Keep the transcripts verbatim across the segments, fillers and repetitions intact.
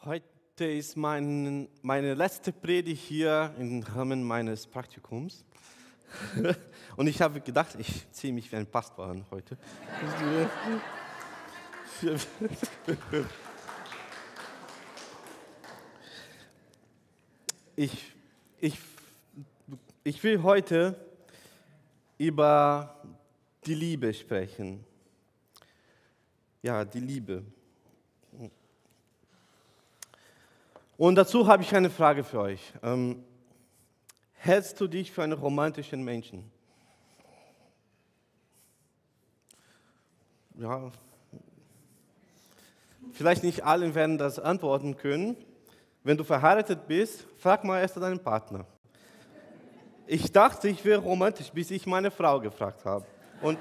Heute ist mein, meine letzte Predigt hier im Rahmen meines Praktikums. Und ich habe gedacht, ich ziehe mich wie ein Pastor an heute. Ich, ich, ich will heute über die Liebe sprechen. Ja, die Liebe. Und dazu habe ich eine Frage für euch. Ähm, hältst du dich für einen romantischen Menschen? Ja, vielleicht nicht alle werden das antworten können. Wenn du verheiratet bist, frag mal erst deinen Partner. Ich dachte, ich wäre romantisch, bis ich meine Frau gefragt habe. Und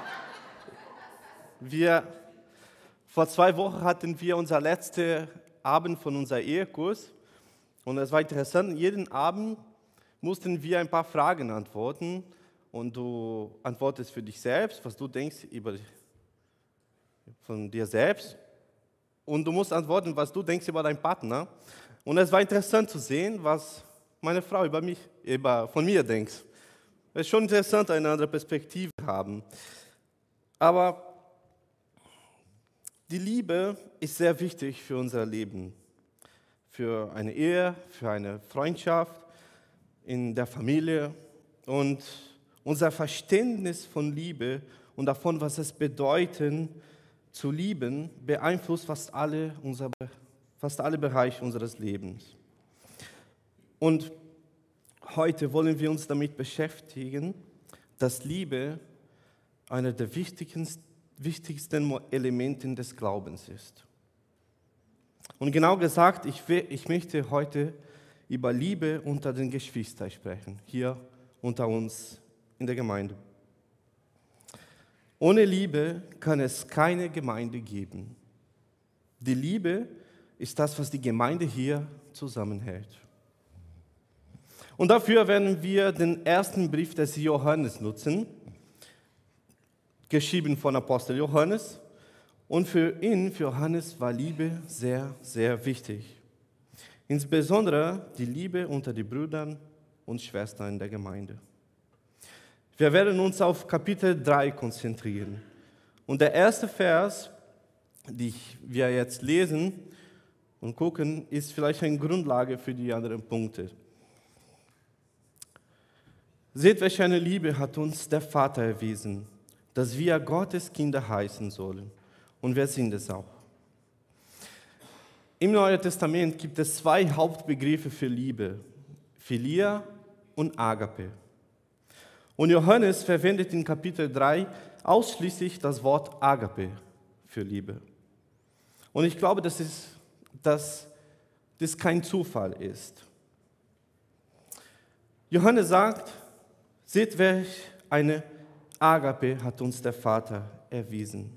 wir, vor zwei Wochen hatten wir unser letzter Abend von unserem Ehekurs. Und es war interessant, jeden Abend mussten wir ein paar Fragen antworten. Und du antwortest für dich selbst, was du denkst über, von dir selbst. Und du musst antworten, was du denkst über deinen Partner. Und es war interessant zu sehen, was meine Frau über mich, über, von mir denkt. Es ist schon interessant, eine andere Perspektive haben. Aber die Liebe ist sehr wichtig für unser Leben, für eine Ehe, für eine Freundschaft, in der Familie. Und unser Verständnis von Liebe und davon, was es bedeutet, zu lieben, beeinflusst fast alle, unser, fast alle Bereiche unseres Lebens. Und heute wollen wir uns damit beschäftigen, dass Liebe einer der wichtigsten wichtigsten Elementen des Glaubens ist. Und genau gesagt, ich, will, ich möchte heute über Liebe unter den Geschwistern sprechen, hier unter uns in der Gemeinde. Ohne Liebe kann es keine Gemeinde geben. Die Liebe ist das, was die Gemeinde hier zusammenhält. Und dafür werden wir den ersten Brief des Johannes nutzen, geschrieben von Apostel Johannes. Und für ihn, für Johannes, war Liebe sehr, sehr wichtig. Insbesondere die Liebe unter den Brüdern und Schwestern in der Gemeinde. Wir werden uns auf Kapitel drei konzentrieren. Und der erste Vers, den wir jetzt lesen und gucken, ist vielleicht eine Grundlage für die anderen Punkte. Seht, welche eine Liebe hat uns der Vater erwiesen, dass wir Gottes Kinder heißen sollen. Und wir sind es auch. Im Neuen Testament gibt es zwei Hauptbegriffe für Liebe: Philia und Agape. Und Johannes verwendet in Kapitel drei ausschließlich das Wort Agape für Liebe. Und ich glaube, dass, es, dass das kein Zufall ist. Johannes sagt, seht, welch eine Agape hat uns der Vater erwiesen.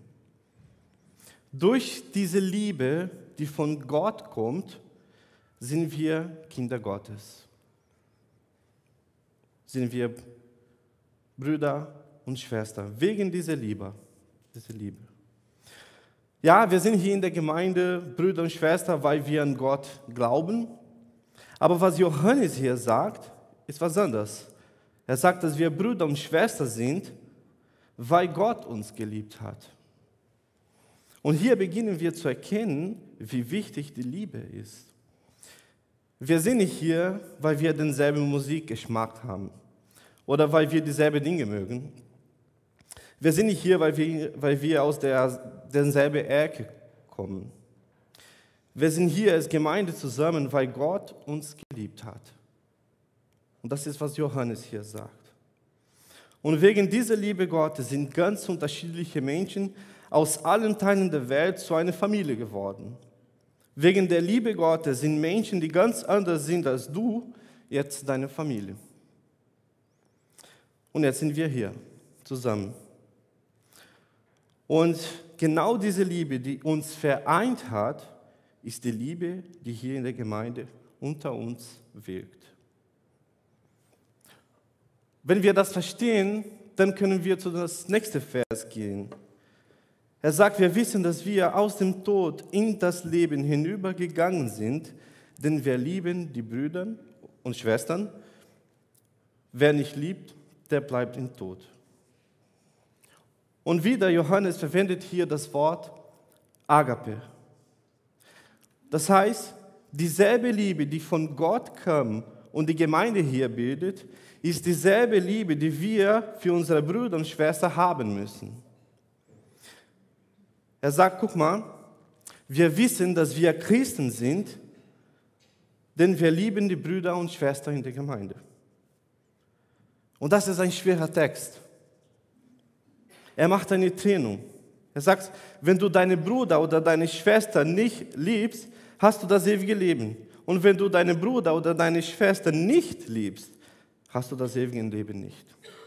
Durch diese Liebe, die von Gott kommt, sind wir Kinder Gottes. Sind wir Brüder und Schwestern, wegen dieser Liebe. Diese Liebe. Ja, wir sind hier in der Gemeinde Brüder und Schwestern, weil wir an Gott glauben. Aber was Johannes hier sagt, ist was anderes. Er sagt, dass wir Brüder und Schwestern sind, weil Gott uns geliebt hat. Und hier beginnen wir zu erkennen, wie wichtig die Liebe ist. Wir sind nicht hier, weil wir denselben Musikgeschmack haben oder weil wir dieselben Dinge mögen. Wir sind nicht hier, weil wir, weil wir aus der, derselben Ecke kommen. Wir sind hier als Gemeinde zusammen, weil Gott uns geliebt hat. Und das ist, was Johannes hier sagt. Und wegen dieser Liebe Gottes sind ganz unterschiedliche Menschen aus allen Teilen der Welt zu einer Familie geworden. Wegen der Liebe Gottes sind Menschen, die ganz anders sind als du, jetzt deine Familie. Und jetzt sind wir hier zusammen. Und genau diese Liebe, die uns vereint hat, ist die Liebe, die hier in der Gemeinde unter uns wirkt. Wenn wir das verstehen, dann können wir zu das nächste Vers gehen. Er sagt, wir wissen, dass wir aus dem Tod in das Leben hinübergegangen sind, denn wir lieben die Brüder und Schwestern. Wer nicht liebt, der bleibt im Tod. Und wieder, Johannes verwendet hier das Wort Agape. Das heißt, dieselbe Liebe, die von Gott kam und die Gemeinde hier bildet, ist dieselbe Liebe, die wir für unsere Brüder und Schwestern haben müssen. Er sagt, guck mal, wir wissen, dass wir Christen sind, denn wir lieben die Brüder und Schwestern in der Gemeinde. Und das ist ein schwerer Text. Er macht eine Trennung. Er sagt, wenn du deinen Bruder oder deine Schwester nicht liebst, hast du das ewige Leben. Und wenn du deinen Bruder oder deine Schwester nicht liebst, hast du das ewige Leben nicht.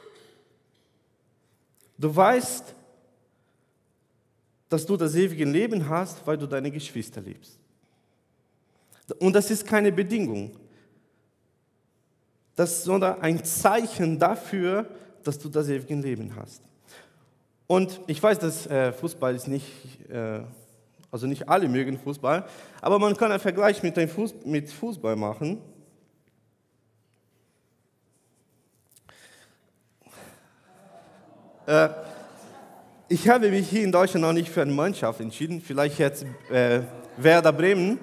Du weißt, dass du das ewige Leben hast, weil du deine Geschwister liebst. Und das ist keine Bedingung, das, sondern ein Zeichen dafür, dass du das ewige Leben hast. Und ich weiß, dass äh, Fußball ist nicht, äh, also nicht alle mögen Fußball, aber man kann einen Vergleich mit, dem Fuß, mit Fußball machen. Äh, ich habe mich hier in Deutschland noch nicht für eine Mannschaft entschieden, vielleicht jetzt äh, Werder Bremen,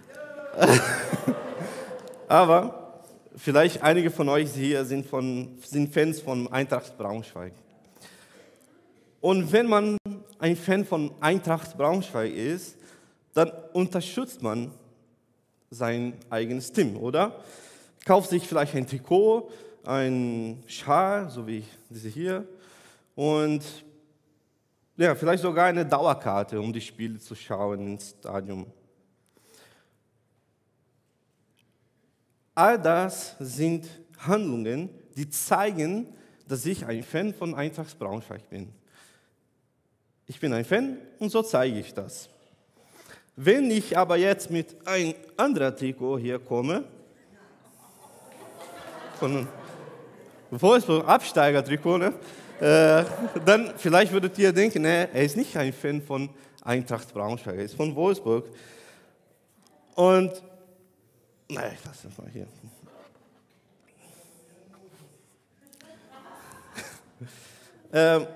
aber vielleicht einige von euch hier sind, von, sind Fans von Eintracht Braunschweig. Und wenn man ein Fan von Eintracht Braunschweig ist, dann unterstützt man sein eigenes Team, oder? Kauft sich vielleicht ein Trikot, ein Schal, so wie diese hier, und ja, vielleicht sogar eine Dauerkarte, um die Spiele zu schauen ins Stadion. All das sind Handlungen, die zeigen, dass ich ein Fan von Eintracht Braunschweig bin. Ich bin ein Fan und so zeige ich das. Wenn ich aber jetzt mit einem anderen Trikot hier komme, von Wolfsburg Absteiger-Trikot, ne, äh, dann vielleicht würdet ihr denken, ne, er ist nicht ein Fan von Eintracht Braunschweig, er ist von Wolfsburg. Und, nein, ich lasse das mal hier. ähm,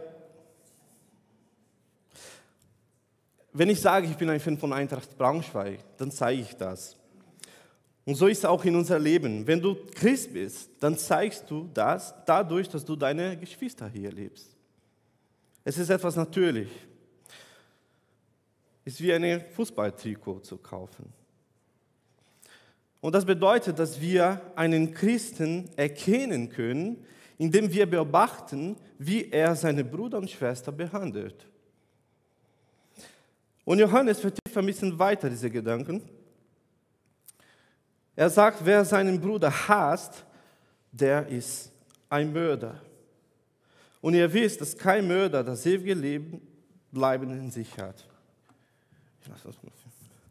Wenn ich sage, ich bin ein Fan von Eintracht Braunschweig, dann zeige ich das. Und so ist es auch in unserem Leben. Wenn du Christ bist, dann zeigst du das dadurch, dass du deine Geschwister hier liebst. Es ist etwas natürlich. Es ist wie ein Fußballtrikot zu kaufen. Und das bedeutet, dass wir einen Christen erkennen können, indem wir beobachten, wie er seine Brüder und Schwester behandelt. Und Johannes vertieft ein bisschen weiter diese Gedanken. Er sagt, wer seinen Bruder hasst, der ist ein Mörder. Und ihr wisst, dass kein Mörder das ewige Leben bleiben in sich hat. Ich lasse das mal.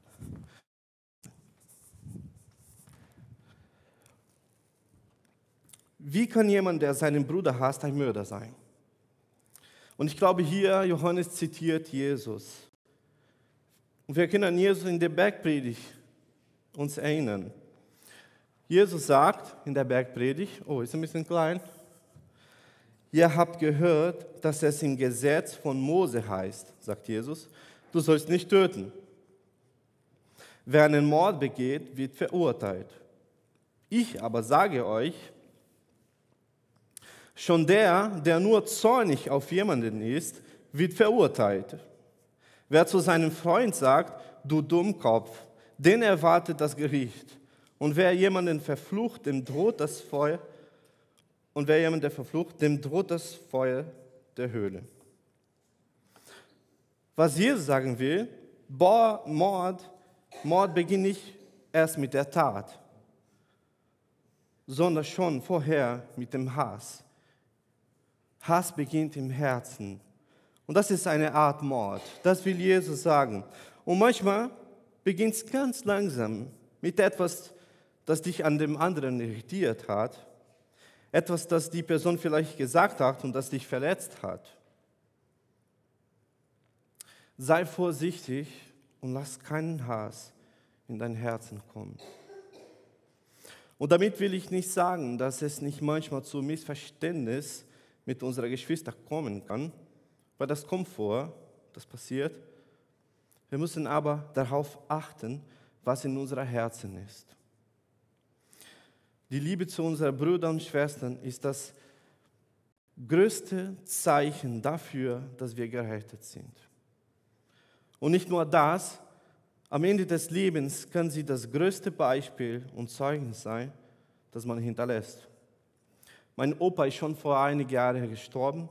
Wie kann jemand, der seinen Bruder hasst, ein Mörder sein? Und ich glaube, hier Johannes zitiert Jesus. Und wir können an Jesus in der Bergpredigt uns erinnern. Jesus sagt in der Bergpredigt, oh, ist ein bisschen klein, ihr habt gehört, dass es im Gesetz von Mose heißt, sagt Jesus, du sollst nicht töten. Wer einen Mord begeht, wird verurteilt. Ich aber sage euch, schon der, der nur zornig auf jemanden ist, wird verurteilt. Wer zu seinem Freund sagt, du Dummkopf, den erwartet das Gericht. Und wer jemanden verflucht, dem droht das Feuer. Und wer jemanden verflucht, dem droht das Feuer der Hölle. Was Jesus sagen will, Mord, Mord beginnt nicht erst mit der Tat, sondern schon vorher mit dem Hass. Hass beginnt im Herzen. Und das ist eine Art Mord. Das will Jesus sagen. Und manchmal beginnt es ganz langsam mit etwas, das dich an dem anderen irritiert hat. Etwas, das die Person vielleicht gesagt hat und das dich verletzt hat. sei vorsichtig und lass keinen Hass in dein Herzen kommen. Und damit will ich nicht sagen, dass es nicht manchmal zu Missverständnis mit unseren Geschwistern kommen kann, weil das kommt vor, das passiert. Wir müssen aber darauf achten, was in unserem Herzen ist. Die Liebe zu unseren Brüdern und Schwestern ist das größte Zeichen dafür, dass wir gerettet sind. Und nicht nur das, am Ende des Lebens kann sie das größte Beispiel und Zeugnis sein, das man hinterlässt. Mein Opa ist schon vor einigen Jahren gestorben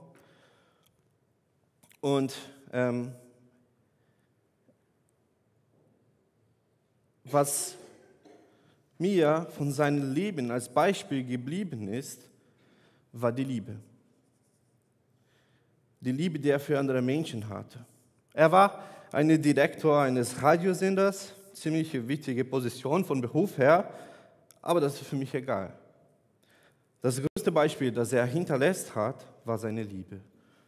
und ähm, was mir von seinem Leben als Beispiel geblieben ist, war die Liebe. Die Liebe, die er für andere Menschen hatte. Er war ein Direktor eines Radiosenders, ziemlich wichtige Position von Beruf her, aber das ist für mich egal. Das größte Beispiel, das er hinterlässt hat, war seine Liebe.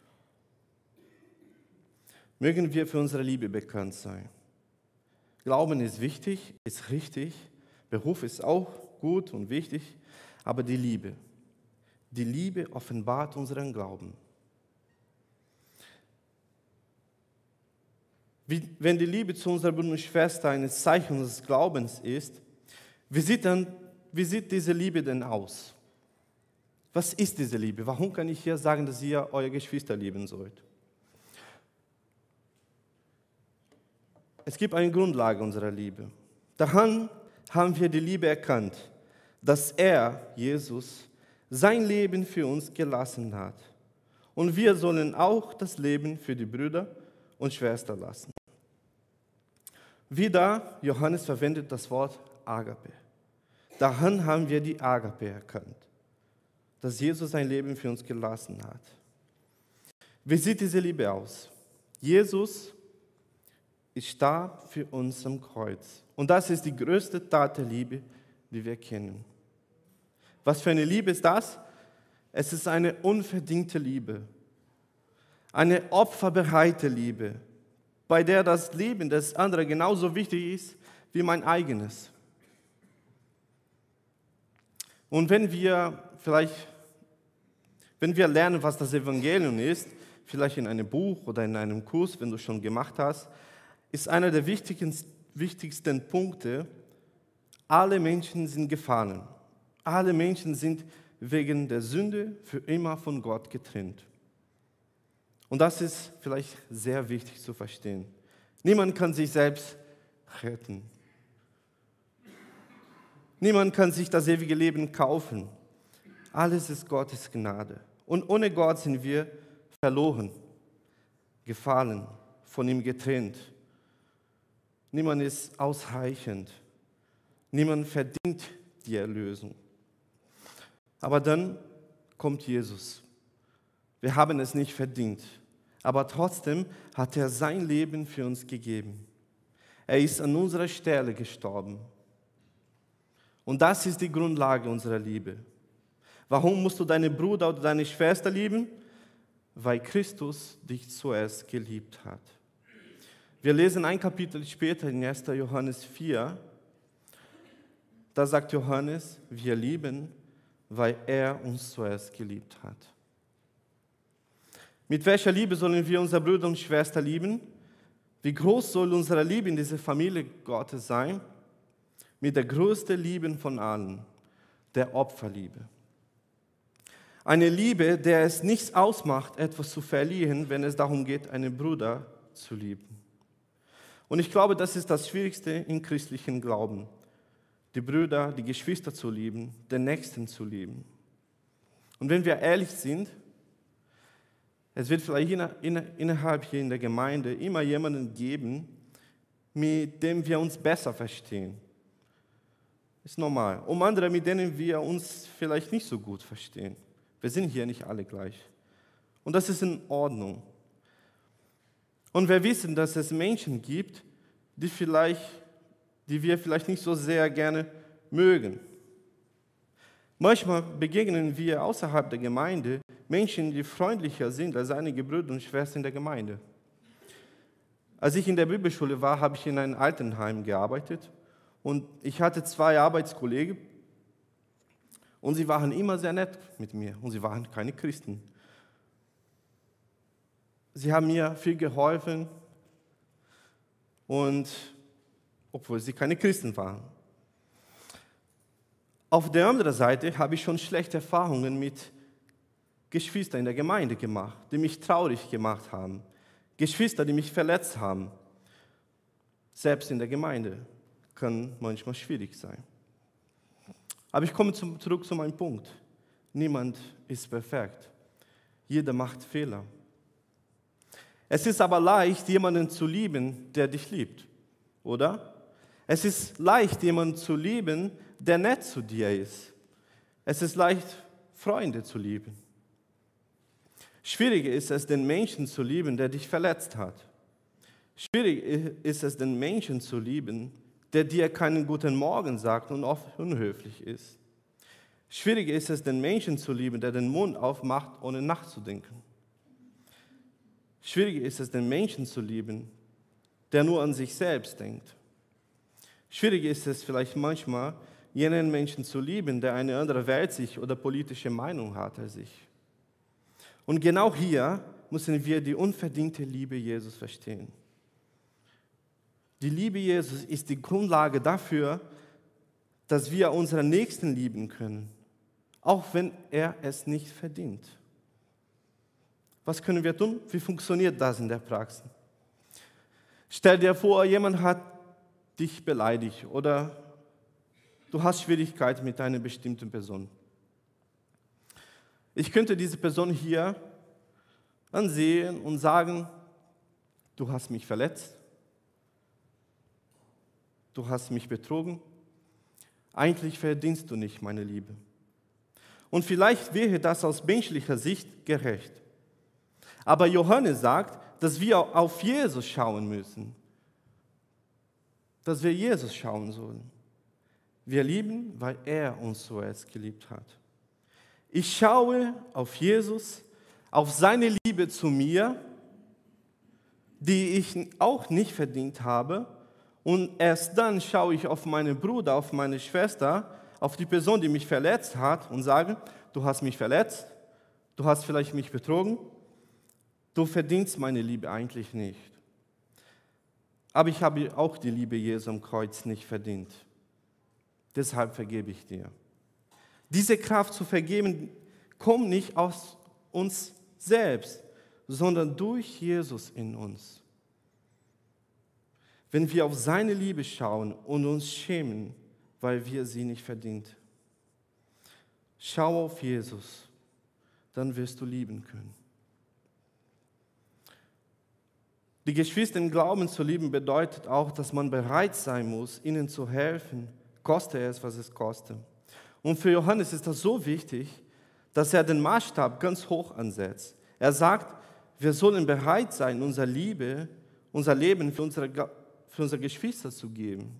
Mögen wir für unsere Liebe bekannt sein. Glauben ist wichtig, ist richtig, Beruf ist auch gut und wichtig, aber die Liebe, die Liebe offenbart unseren Glauben. Wie, wenn die Liebe zu unserer Bruder und Schwester ein Zeichen unseres Glaubens ist, wie sieht, dann, wie sieht diese Liebe denn aus? Was ist diese Liebe? Warum kann ich hier sagen, dass ihr eure Geschwister lieben sollt? Es gibt eine Grundlage unserer Liebe. Daran haben wir die Liebe erkannt, dass er, Jesus, sein Leben für uns gelassen hat. Und wir sollen auch das Leben für die Brüder und Schwestern lassen. Wieder, Johannes verwendet das Wort Agape. Daran haben wir die Agape erkannt, dass Jesus sein Leben für uns gelassen hat. Wie sieht diese Liebe aus? Jesus starb für uns am Kreuz. Und das ist die größte Tat der Liebe, die wir kennen. Was für eine Liebe ist das? Es ist eine unverdiente Liebe. Eine opferbereite Liebe, bei der das Leben des anderen genauso wichtig ist wie mein eigenes. Und wenn wir vielleicht, wenn wir lernen, was das Evangelium ist, vielleicht in einem Buch oder in einem Kurs, wenn du schon gemacht hast, ist einer der wichtigsten, wichtigsten Punkte, alle Menschen sind gefallen. Alle Menschen sind wegen der Sünde für immer von Gott getrennt. Und das ist vielleicht sehr wichtig zu verstehen. Niemand kann sich selbst retten. Niemand kann sich das ewige Leben kaufen. Alles ist Gottes Gnade. Und ohne Gott sind wir verloren, gefallen, von ihm getrennt. Niemand ist ausreichend. Niemand verdient die Erlösung. Aber dann kommt Jesus. Wir haben es nicht verdient. Aber trotzdem hat er sein Leben für uns gegeben. Er ist an unserer Stelle gestorben. Und das ist die Grundlage unserer Liebe. Warum musst du deinen Bruder oder deine Schwester lieben? Weil Christus dich zuerst geliebt hat. Wir lesen ein Kapitel später in erster Johannes vier. Da sagt Johannes, wir lieben, weil er uns zuerst geliebt hat. Mit welcher Liebe sollen wir unsere Brüder und Schwestern lieben? Wie groß soll unsere Liebe in dieser Familie Gottes sein? Mit der größten Liebe von allen, der Opferliebe. Eine Liebe, der es nichts ausmacht, etwas zu verlieren, wenn es darum geht, einen Bruder zu lieben. Und ich glaube, das ist das Schwierigste im christlichen Glauben. Die Brüder, die Geschwister zu lieben, den Nächsten zu lieben. Und wenn wir ehrlich sind, es wird vielleicht innerhalb hier in der Gemeinde immer jemanden geben, mit dem wir uns besser verstehen. Ist normal. Um andere, mit denen wir uns vielleicht nicht so gut verstehen. Wir sind hier nicht alle gleich. Und das ist in Ordnung. Und wir wissen, dass es Menschen gibt, die, vielleicht, die wir vielleicht nicht so sehr gerne mögen. Manchmal begegnen wir außerhalb der Gemeinde Menschen, die freundlicher sind als einige Brüder und Schwestern in der Gemeinde. Als ich in der Bibelschule war, habe ich in einem Altenheim gearbeitet und ich hatte zwei Arbeitskollegen und sie waren immer sehr nett mit mir und sie waren keine Christen. Sie haben mir viel geholfen und obwohl sie keine Christen waren. Auf der anderen Seite habe ich schon schlechte Erfahrungen mit Geschwistern in der Gemeinde gemacht, die mich traurig gemacht haben. Geschwister, die mich verletzt haben. Selbst in der Gemeinde kann manchmal schwierig sein. Aber ich komme zum, zurück zu meinem Punkt. Niemand ist perfekt. Jeder macht Fehler. Es ist aber leicht, jemanden zu lieben, der dich liebt, oder? Es ist leicht, jemanden zu lieben, der nett zu dir ist. Es ist leicht, Freunde zu lieben. Schwieriger ist es, den Menschen zu lieben, der dich verletzt hat. Schwierig ist es, den Menschen zu lieben, der dir keinen guten Morgen sagt und oft unhöflich ist. Schwieriger ist es, den Menschen zu lieben, der den Mund aufmacht, ohne nachzudenken. Schwieriger ist es, den Menschen zu lieben, der nur an sich selbst denkt. Schwieriger ist es vielleicht manchmal, jenen Menschen zu lieben, der eine andere Weltsicht oder politische Meinung hat als ich. Und genau hier müssen wir die unverdiente Liebe Jesus verstehen. Die Liebe Jesus ist die Grundlage dafür, dass wir unseren Nächsten lieben können, auch wenn er es nicht verdient. Was können wir tun? Wie funktioniert das in der Praxis? Stell dir vor, jemand hat dich beleidigt oder du hast Schwierigkeiten mit einer bestimmten Person. Ich könnte diese Person hier ansehen und sagen, du hast mich verletzt, du hast mich betrogen, eigentlich verdienst du nicht meine Liebe. Und vielleicht wäre das aus menschlicher Sicht gerecht. Aber Johannes sagt, dass wir auf Jesus schauen müssen, dass wir Jesus schauen sollen. Wir lieben, weil er uns zuerst geliebt hat. Ich schaue auf Jesus, auf seine Liebe zu mir, die ich auch nicht verdient habe. Und erst dann schaue ich auf meinen Bruder, auf meine Schwester, auf die Person, die mich verletzt hat und sage, du hast mich verletzt, du hast vielleicht mich betrogen, du verdienst meine Liebe eigentlich nicht. Aber ich habe auch die Liebe Jesu am Kreuz nicht verdient. Deshalb vergebe ich dir. Diese Kraft zu vergeben kommt nicht aus uns selbst, sondern durch Jesus in uns. Wenn wir auf seine Liebe schauen und uns schämen, weil wir sie nicht verdient. Schau auf Jesus, dann wirst du lieben können. Die Geschwister im Glauben zu lieben bedeutet auch, dass man bereit sein muss, ihnen zu helfen, koste es, was es koste. Und für Johannes ist das so wichtig, dass er den Maßstab ganz hoch ansetzt. Er sagt, wir sollen bereit sein, unsere Liebe, unser Leben für unsere, für unsere Geschwister zu geben.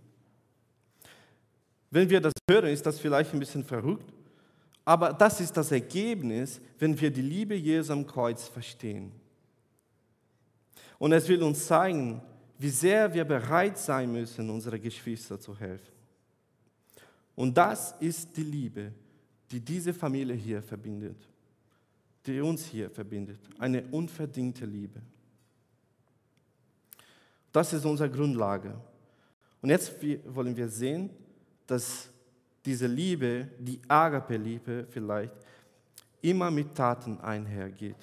Wenn wir das hören, ist das vielleicht ein bisschen verrückt, aber das ist das Ergebnis, wenn wir die Liebe Jesu am Kreuz verstehen. Und es will uns zeigen, wie sehr wir bereit sein müssen, unsere Geschwister zu helfen. Und das ist die Liebe, die diese Familie hier verbindet, die uns hier verbindet. Eine unverdiente Liebe. Das ist unsere Grundlage. Und jetzt wollen wir sehen, dass diese Liebe, die Agape-Liebe vielleicht, immer mit Taten einhergeht.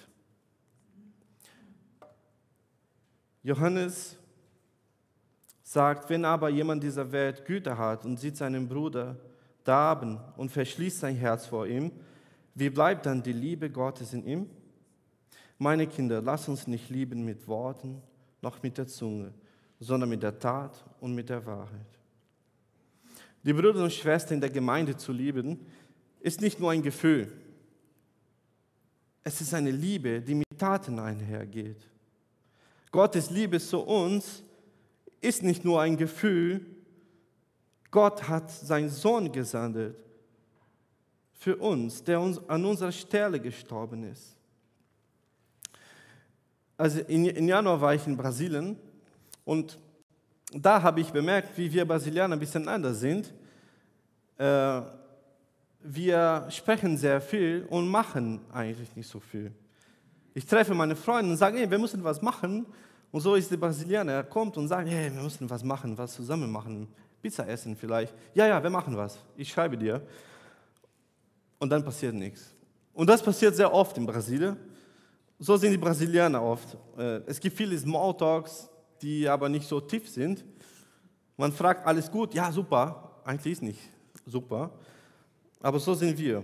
Johannes sagt, wenn aber jemand dieser Welt Güte hat und sieht seinen Bruder darben und verschließt sein Herz vor ihm, wie bleibt dann die Liebe Gottes in ihm? Meine Kinder, lasst uns nicht lieben mit Worten, noch mit der Zunge, sondern mit der Tat und mit der Wahrheit. Die Brüder und Schwestern in der Gemeinde zu lieben, ist nicht nur ein Gefühl. Es ist eine Liebe, die mit Taten einhergeht. Gottes Liebe zu uns ist nicht nur ein Gefühl. Gott hat seinen Sohn gesandt für uns, der uns an unserer Stelle gestorben ist. Also in, in Januar war ich in Brasilien Und da habe ich bemerkt, wie wir Brasilianer ein bisschen anders sind. Äh, wir sprechen sehr viel und machen eigentlich nicht so viel. Ich treffe meine Freunde und sage, hey, wir müssen was machen. Und so ist der Brasilianer, er kommt und sagt, hey, wir müssen was machen, was zusammen machen, Pizza essen vielleicht. Ja, ja, wir machen was, ich schreibe dir. Und dann passiert nichts. Und das passiert sehr oft in Brasilien. So sind die Brasilianer oft. Es gibt viele Smalltalks, die aber nicht so tief sind. Man fragt, alles gut? Ja, super. Eigentlich ist nicht super. Aber so sind wir.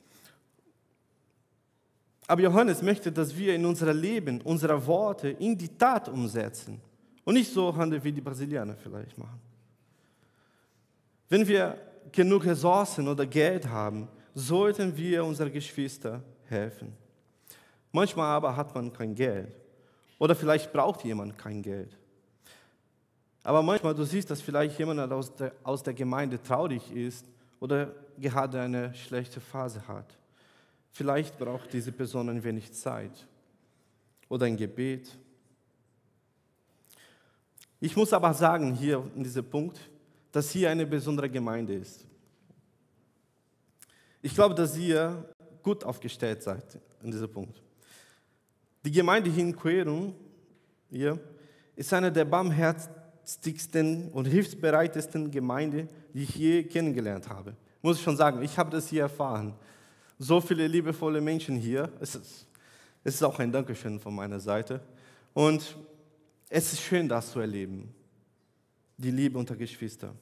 Aber Johannes möchte, dass wir in unser Leben, unsere Worte in die Tat umsetzen. Und nicht so handeln, wie die Brasilianer vielleicht machen. Wenn wir genug Ressourcen oder Geld haben, sollten wir unseren Geschwistern helfen. Manchmal aber hat man kein Geld. Oder vielleicht braucht jemand kein Geld. Aber manchmal, du siehst, dass vielleicht jemand aus der, aus der Gemeinde traurig ist oder gerade eine schlechte Phase hat. Vielleicht braucht diese Person ein wenig Zeit oder ein Gebet. Ich muss aber sagen, hier in diesem Punkt, dass hier eine besondere Gemeinde ist. Ich glaube, dass ihr gut aufgestellt seid in diesem Punkt. Die Gemeinde hier in Querung hier, ist eine der barmherzigsten und hilfsbereitesten Gemeinden, die ich je kennengelernt habe. Muss ich schon sagen, ich habe das hier erfahren. So viele liebevolle Menschen hier. Es ist, es ist auch ein Dankeschön von meiner Seite. Und es ist schön, das zu erleben. Die Liebe unter Geschwistern.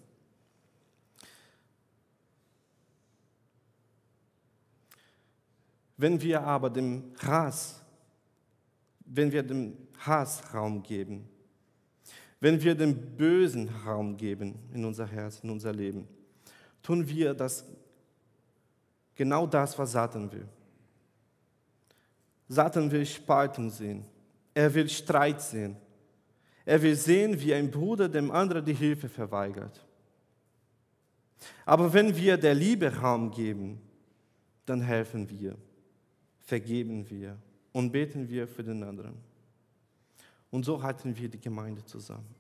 Wenn wir aber dem Hass, wenn wir dem Hass Raum geben, wenn wir dem Bösen Raum geben in unser Herz, in unser Leben, tun wir das, genau das, was Satan will. Satan will Spaltung sehen. Er will Streit sehen. Er will sehen, wie ein Bruder dem anderen die Hilfe verweigert. Aber wenn wir der Liebe Raum geben, dann helfen wir, vergeben wir und beten wir für den anderen. Und so halten wir die Gemeinde zusammen.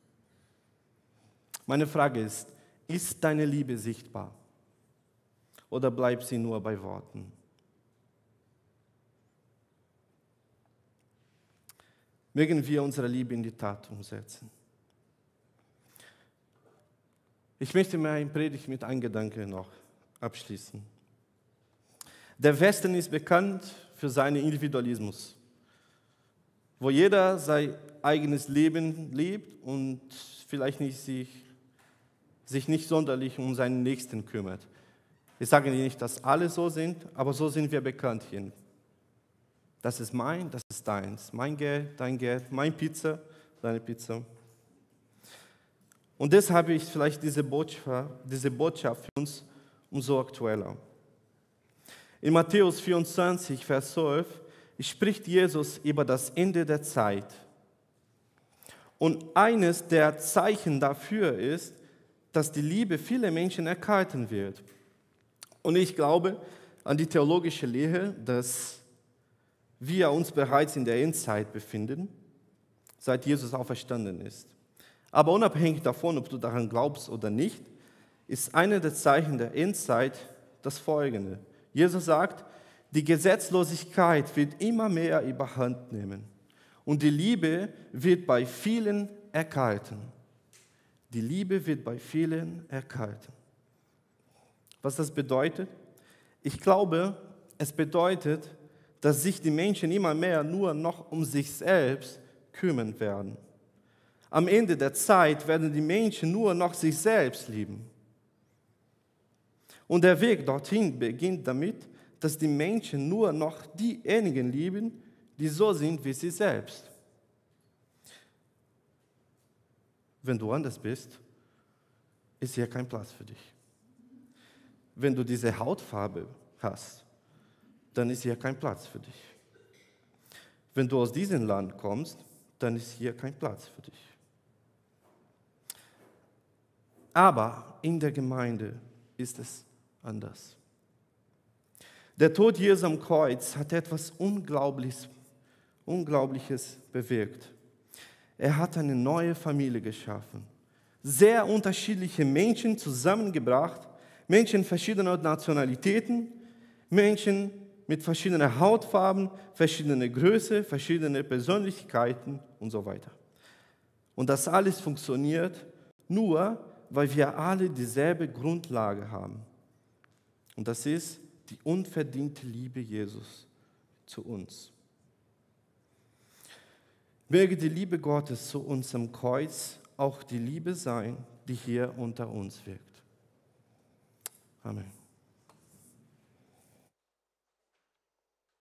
Meine Frage ist, ist deine Liebe sichtbar? Oder bleibt sie nur bei Worten? Mögen wir unsere Liebe in die Tat umsetzen. Ich möchte meine Predigt mit einem Gedanken noch abschließen. Der Westen ist bekannt für seinen Individualismus, wo jeder sein eigenes Leben lebt und vielleicht nicht sich, sich nicht sonderlich um seinen Nächsten kümmert. Ich sage nicht, dass alle so sind, aber so sind wir bekannt hier. Das ist mein, das ist deins. Mein Geld, dein Geld, mein Pizza, deine Pizza. Und deshalb ist vielleicht diese Botschaft, diese Botschaft für uns umso aktueller. In Matthäus vierundzwanzig, Vers zwölf, spricht Jesus über das Ende der Zeit. Und eines der Zeichen dafür ist, dass die Liebe vieler Menschen erkalten wird. Und ich glaube an die theologische Lehre, dass wir uns bereits in der Endzeit befinden, seit Jesus auferstanden ist. Aber unabhängig davon, ob du daran glaubst oder nicht, ist eine der Zeichen der Endzeit das folgende. Jesus sagt, die Gesetzlosigkeit wird immer mehr überhand nehmen und die Liebe wird bei vielen erkalten. Die Liebe wird bei vielen erkalten. Was das bedeutet? Ich glaube, es bedeutet, dass sich die Menschen immer mehr nur noch um sich selbst kümmern werden. Am Ende der Zeit werden die Menschen nur noch sich selbst lieben. Und der Weg dorthin beginnt damit, dass die Menschen nur noch diejenigen lieben, die so sind wie sie selbst. Wenn du anders bist, ist hier kein Platz für dich. Wenn du diese Hautfarbe hast, dann ist hier kein Platz für dich. Wenn du aus diesem Land kommst, dann ist hier kein Platz für dich. Aber in der Gemeinde ist es anders. Der Tod Jesu am Kreuz hat etwas Unglaubliches, Unglaubliches bewirkt. Er hat eine neue Familie geschaffen. Sehr unterschiedliche Menschen zusammengebracht, Menschen verschiedener Nationalitäten, Menschen mit verschiedenen Hautfarben, verschiedene Größe, verschiedene Persönlichkeiten und so weiter. Und das alles funktioniert nur, weil wir alle dieselbe Grundlage haben. Und das ist die unverdiente Liebe Jesus zu uns. Möge die Liebe Gottes zu uns am Kreuz auch die Liebe sein, die hier unter uns wirkt. Amen.